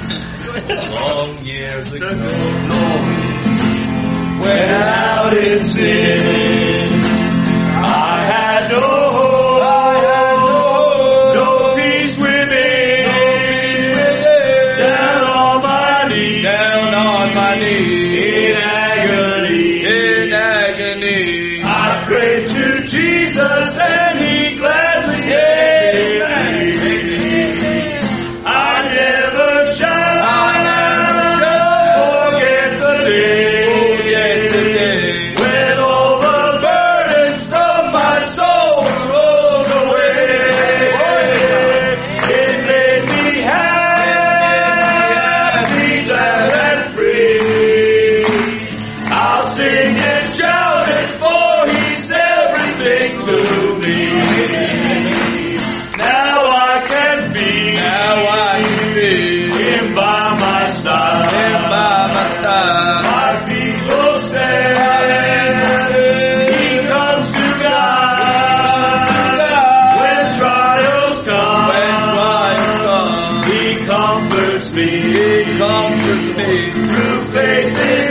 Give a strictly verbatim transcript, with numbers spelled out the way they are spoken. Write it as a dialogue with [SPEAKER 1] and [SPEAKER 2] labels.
[SPEAKER 1] Long years ago, when out in sin, I had no hope, I had no, hope, no peace within. Down on my knees, down on my knees, in agony, in agony, I prayed to Jesus and He gladly gave me. I never shall, I never shall forget the day, forget the day when all the burdens from my soul rolled away. It made me happy, glad and free. I'll sing and shout it, for He's everything to me. Now I can feel, now I can feel Him by my side, Him by my side. My feet will stand. He comes to guide when trials come, when trials come. He comforts me, He comforts me through faith in